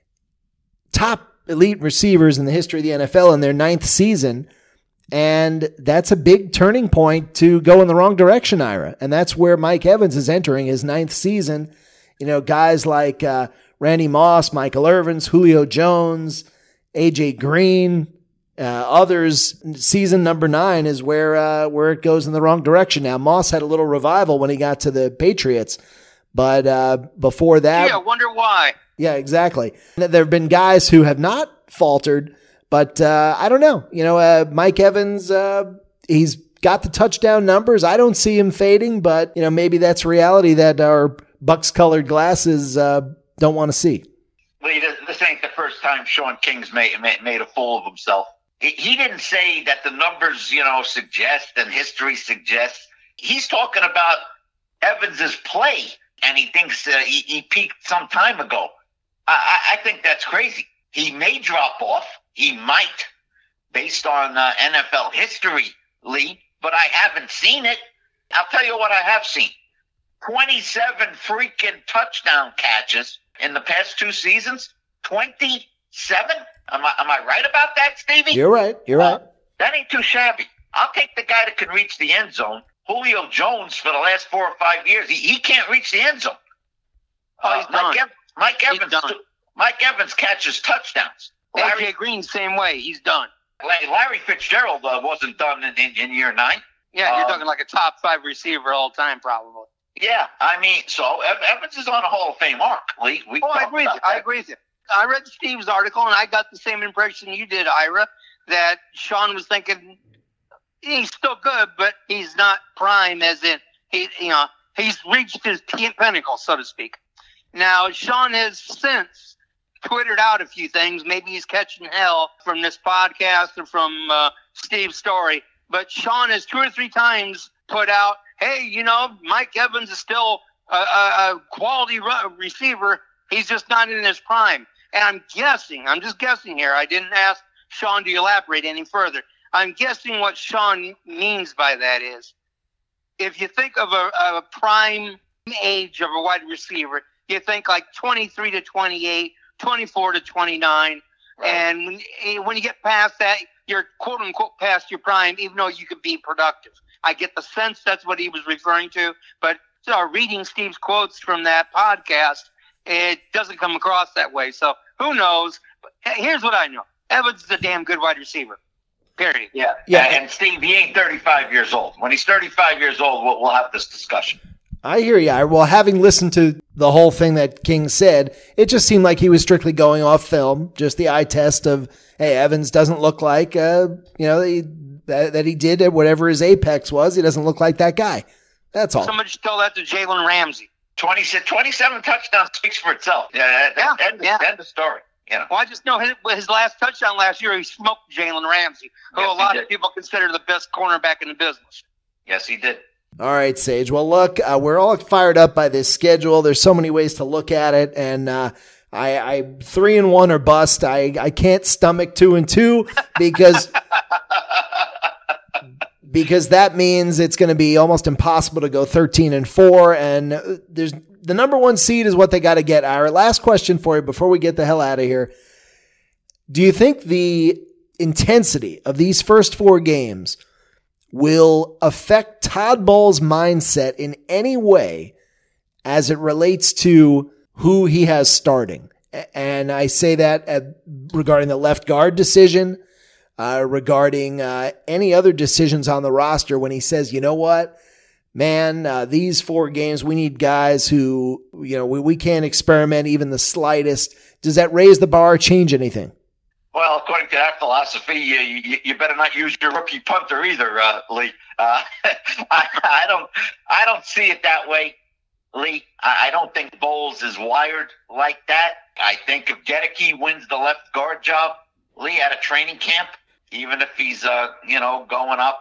S2: top elite receivers in the history of the N F L in their ninth season. And that's a big turning point to go in the wrong direction, Ira. And that's where Mike Evans is entering his ninth season. You know, guys like uh, Randy Moss, Michael Irvins, Julio Jones, A J Green, uh, others. Season number nine is where uh, where it goes in the wrong direction. Now, Moss had a little revival when he got to the Patriots. But uh, before that...
S3: Yeah, I wonder why.
S2: Yeah, exactly. There have been guys who have not faltered, but uh, I don't know. You know, uh, Mike Evans, uh, he's got the touchdown numbers. I don't see him fading, but, you know, maybe that's reality that our Bucks-colored glasses uh, don't want to see.
S1: Lee, this, this ain't the first time Sean King's made, made, made a fool of himself. He, he didn't say that the numbers, you know, suggest and history suggests. He's talking about Evans's play, and he thinks uh, he, he peaked some time ago. I, I think that's crazy. He may drop off. He might, based on uh, N F L history, Lee, but I haven't seen it. I'll tell you what I have seen. twenty-seven freaking touchdown catches in the past two seasons. twenty-seven? Am I, am I right about that, Stevie?
S2: You're right. You're right.
S1: Uh, that ain't too shabby. I'll take the guy that can reach the end zone. Julio Jones, for the last four or five years, he, he can't reach the end zone.
S3: Oh, he's
S1: uh,
S3: done.
S1: Mike, Ev- Mike Evans,
S3: done.
S1: Mike Evans catches touchdowns.
S3: A J Green, same way. He's done.
S1: Larry Fitzgerald uh, wasn't done in, in, in year nine.
S3: Yeah, you're
S1: um,
S3: talking like a top five receiver all time, probably.
S1: Yeah, I mean, so Evans is on a Hall of Fame arc. We, we
S3: oh, I agree with you. I agree with you. I read Steve's article, and I got the same impression you did, Ira, that Sean was thinking he's still good, but he's not prime, as in, he, you know, he's reached his pinnacle, so to speak. Now, Sean has since twittered out a few things. Maybe he's catching hell from this podcast or from uh, Steve's story. But Sean has two or three times put out, hey, you know, Mike Evans is still a, a, a quality re- receiver. He's just not in his prime. And I'm guessing, I'm just guessing here. I didn't ask Sean to elaborate any further. I'm guessing what Sean means by that is, if you think of a, a prime age of a wide receiver, you think like twenty-three to twenty-eight, twenty-four to twenty-nine. Right. And when, when you get past that, you're quote unquote past your prime, even though you could be productive. I get the sense that's what he was referring to. But so reading Steve's quotes from that podcast, it doesn't come across that way. So who knows? But here's what I know. Evans is a damn good wide receiver. Period.
S1: Yeah. Yeah. And Steve, he ain't thirty-five years old. When he's thirty-five years old, we'll, we'll have this discussion.
S2: I hear you. Well, having listened to the whole thing that King said, it just seemed like he was strictly going off film, just the eye test of, hey, Evans doesn't look like, uh, you know, he, that, that he did at whatever his apex was. He doesn't look like that guy. That's all.
S3: Somebody should tell that to Jalen Ramsey.
S1: twenty, twenty-seven touchdowns speaks for itself. Yeah,
S3: yeah,
S1: end,
S3: yeah.
S1: end of story. You know.
S3: Well, I just know his, his last touchdown last year, he smoked Jalen Ramsey, who
S1: yes,
S3: a lot
S1: of
S3: did. people consider the best cornerback in the business.
S1: Yes, he did.
S2: All right, Sage. Well, look, uh, we're all fired up by this schedule. There's so many ways to look at it, and uh, I, I three and one or bust. I, I can't stomach two and two because because that means it's going to be almost impossible to go thirteen and four. And there's the number one seed is what they got to get. Our last question for you before we get the hell out of here: do you think the intensity of these first four games will affect Todd Bowles' mindset in any way as it relates to who he has starting. And I say that at, regarding the left guard decision, uh, regarding uh, any other decisions on the roster when he says, you know what, man, uh, these four games, we need guys who, you know, we, we can't experiment even the slightest. Does that raise the bar, change anything?
S1: Well, according to that philosophy, you, you, you better not use your rookie punter either, uh, Lee. Uh, I, I don't, I don't see it that way, Lee. I, I don't think Bowles is wired like that. I think if Gedeke wins the left guard job, Lee, at a training camp, even if he's, uh, you know, going up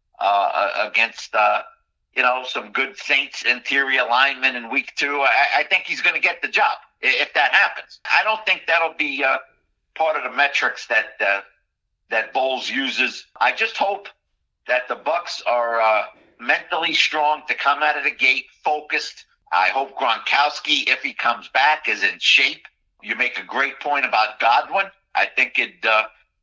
S1: uh, against, uh, you know, some good Saints interior linemen in week two, I, I think he's going to get the job if that happens. I don't think that'll be uh, part of the metrics that uh, that Bowles uses. I just hope that the Bucs are uh, mentally strong to come out of the gate focused. I hope Gronkowski, if he comes back, is in shape. You make a great point about Godwin. I think it. Uh,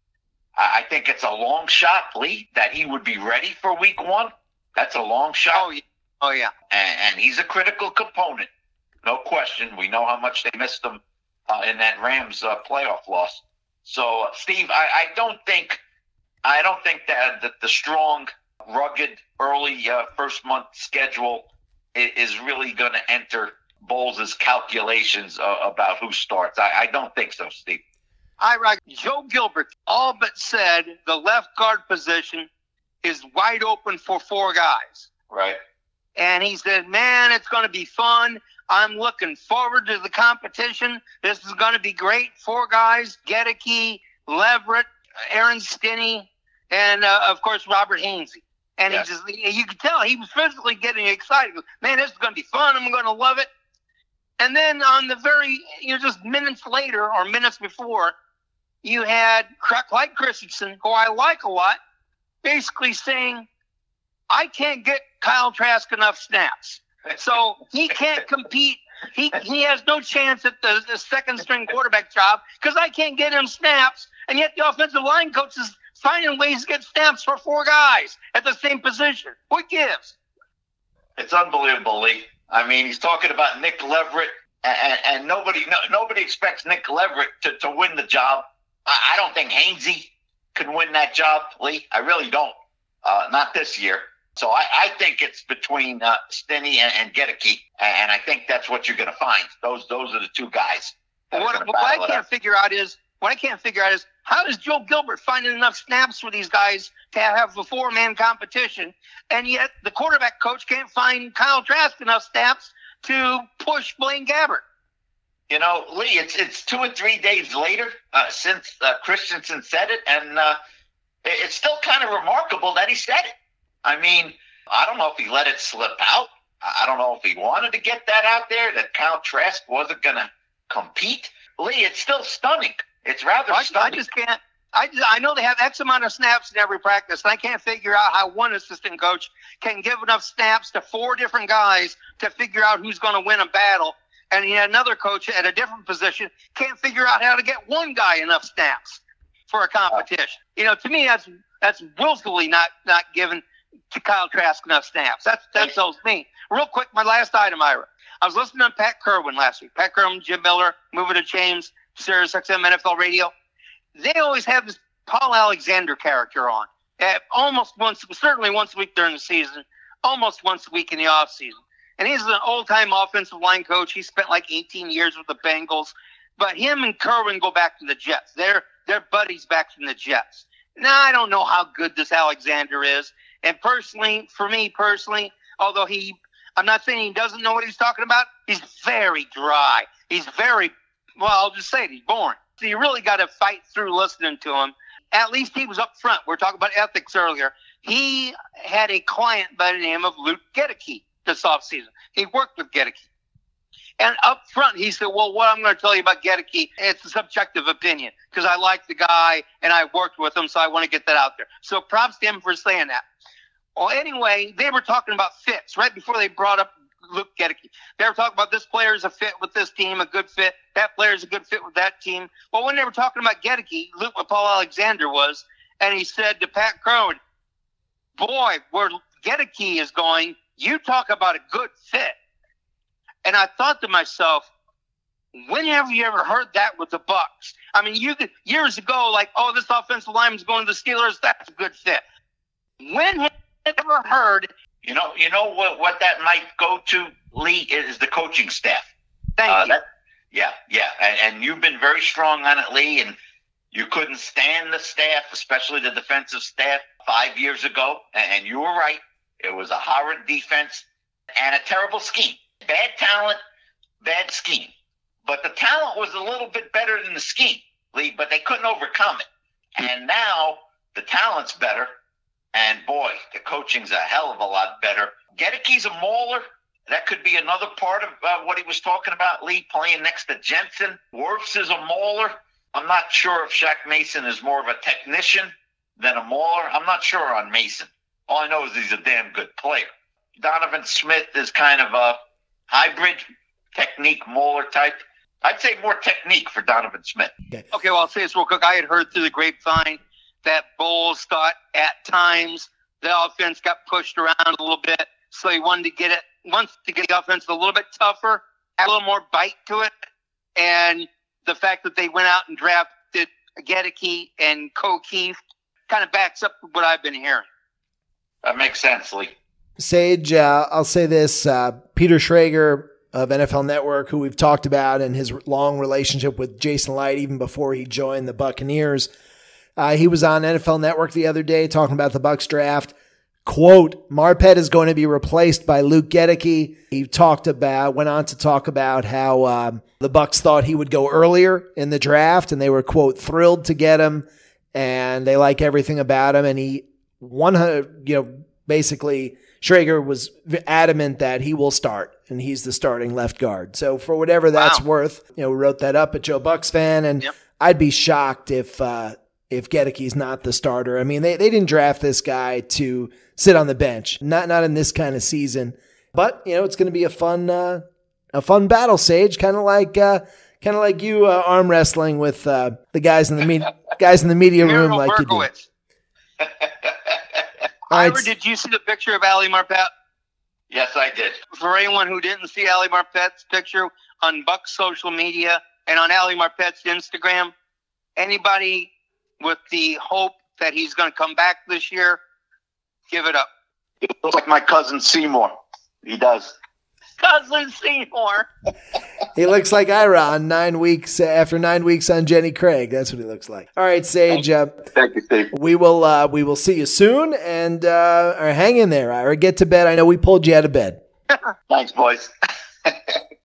S1: I think it's a long shot, Lee, that he would be ready for week one. That's a long shot.
S3: Oh, yeah. Oh, yeah.
S1: And, and he's a critical component. No question. We know how much they missed him uh, in that Rams uh, playoff loss. So, uh, Steve, I, I don't think I don't think that, that the strong, rugged, early uh, first month schedule is, is really going to enter Bowles' calculations uh, about who starts. I, I don't think so, Steve.
S3: I right. Joe Gilbert all but said the left guard position is wide open for four guys.
S1: Right.
S3: And he said, man, it's going to be fun. I'm looking forward to the competition. This is going to be great. Four guys, Gedeke, Leverett, Aaron Stinney, and, uh, of course, Robert Hainsey. And yes. he just, you could tell he was physically getting excited. Man, this is going to be fun. I'm going to love it. And then on the very, you know, just minutes later or minutes before, you had Clyde Christensen, who I like a lot, basically saying, I can't get Kyle Trask enough snaps. So he can't compete. He he has no chance at the, the second string quarterback job because I can't get him snaps. And yet the offensive line coach is finding ways to get snaps for four guys at the same position. What gives?
S1: It's unbelievable, Lee. I mean, he's talking about Nick Leverett, and, and nobody no, nobody expects Nick Leverett to, to win the job. I, I don't think Hainsey can win that job, Lee. I really don't. Uh, not this year. So I, I think it's between uh, Stinney and, and Gedeke, and I think that's what you're going to find. Those those are the two guys.
S3: What, what I can't figure out is what I can't figure out is how does Joe Gilbert find enough snaps for these guys to have a four-man competition, and yet the quarterback coach can't find Kyle Trask enough snaps to push Blaine Gabbert.
S1: You know, Lee, it's it's two or three days later uh, since uh, Christensen said it, and uh, it's still kind of remarkable that he said it. I mean, I don't know if he let it slip out. I don't know if he wanted to get that out there, that Kyle Trask wasn't going to compete. Lee, it's still stunning. It's rather
S3: I,
S1: stunning.
S3: I just can't. I, just, I know they have X amount of snaps in every practice, and I can't figure out how one assistant coach can give enough snaps to four different guys to figure out who's going to win a battle. And yet another coach at a different position can't figure out how to get one guy enough snaps for a competition. You know, to me, that's that's willfully not not given to Kyle Trask enough snaps. That's that tells me. Real quick, my last item, Ira. I was listening to Pat Kerwin last week. Pat Kerwin, Jim Miller, moving to James, Sirius X M N F L Radio. They always have this Paul Alexander character on. Uh, almost once, certainly once a week during the season, almost once a week in the off season. And he's an old-time offensive line coach. He spent like eighteen years with the Bengals. But him and Kerwin go back to the Jets. They're, they're buddies back from the Jets. Now, I don't know how good this Alexander is. And personally, for me personally, although he, I'm not saying he doesn't know what he's talking about, he's very dry. He's very, well, I'll just say it, he's boring. So you really got to fight through listening to him. At least he was up front. We were talking about ethics earlier. He had a client by the name of Luke Gedeke this offseason. He worked with Gedeke. And up front, he said, well, what I'm going to tell you about Gedeke, it's a subjective opinion because I like the guy and I worked with him, so I want to get that out there. So props to him for saying that. Well, anyway, they were talking about fits right before they brought up Luke Gedeke. They were talking about this player is a fit with this team, a good fit. That player is a good fit with that team. Well, when they were talking about Gedeke, Luke Paul Alexander was, and he said to Pat Crone, boy, where Gedeke is going, you talk about a good fit. And I thought to myself, when have you ever heard that with the Bucs? I mean, you could, years ago, like, oh, this offensive lineman's going to the Steelers, that's a good fit. When have you ever heard?
S1: You know, you know what, what that might go to, Lee, is the coaching staff.
S3: Thank
S1: uh,
S3: you.
S1: That, yeah, yeah. And, and you've been very strong on it, Lee, and you couldn't stand the staff, especially the defensive staff, five years ago. And you were right. It was a horrid defense and a terrible scheme. Bad talent, bad scheme. But the talent was a little bit better than the scheme, Lee, but they couldn't overcome it. And now the talent's better. And, boy, the coaching's a hell of a lot better. Gedeke's a mauler. That could be another part of uh, what he was talking about, Lee, playing next to Jensen. Wirfs is a mauler. I'm not sure if Shaq Mason is more of a technician than a mauler. I'm not sure on Mason. All I know is he's a damn good player. Donovan Smith is kind of a hybrid technique mauler type. I'd say more technique for Donovan Smith.
S3: Okay, okay well, I'll say this real quick. I had heard through the grapevine that Bowles thought at times the offense got pushed around a little bit, so he wanted to get it, wants to get the offense a little bit tougher, add a little more bite to it, and the fact that they went out and drafted Gedeke and O'Keefe kind of backs up what I've been hearing.
S1: That makes sense, Lee.
S2: Sage, uh, I'll say this, uh, Peter Schrager of N F L Network, who we've talked about, and his long relationship with Jason Light even before he joined the Buccaneers. Uh, he was on N F L Network the other day talking about the Bucs draft. Quote, Marpet is going to be replaced by Luke Gedeke. He talked about, went on to talk about how um, the Bucs thought he would go earlier in the draft, and they were, quote, thrilled to get him, and they like everything about him. And he, one hundred, you know, basically, Schrager was adamant that he will start, and he's the starting left guard. So for whatever that's
S3: wow.
S2: worth, you know, we wrote that up at Joe Bucs Fan, and yep. I'd be shocked if uh, if Gedeke's not the starter. I mean, they, they didn't draft this guy to sit on the bench, not not in this kind of season. But you know, it's going to be a fun uh, a fun battle, Sage, kind of like uh, kind of like you uh, arm wrestling with uh, the guys in the media guys in the media room, like
S3: Berkowitz.
S2: you do.
S3: Ira, right. Did you see the picture of Ali Marpet?
S1: Yes, I did.
S3: For anyone who didn't see Ali Marpet's picture on Bucs social media and on Ali Marpet's Instagram, anybody with the hope that he's going to come back this year, give it up.
S1: He looks like my cousin Seymour. He does.
S3: Cousin Seymour.
S2: He looks like Ira on nine weeks after nine weeks on Jenny Craig. That's what he looks like. All right, Sage.
S1: Thank you,
S2: uh,
S1: Thank you Steve.
S2: We will uh, we will see you soon, and uh, hang in there, Ira. Get to bed. I know we pulled you out of bed.
S1: Thanks, boys.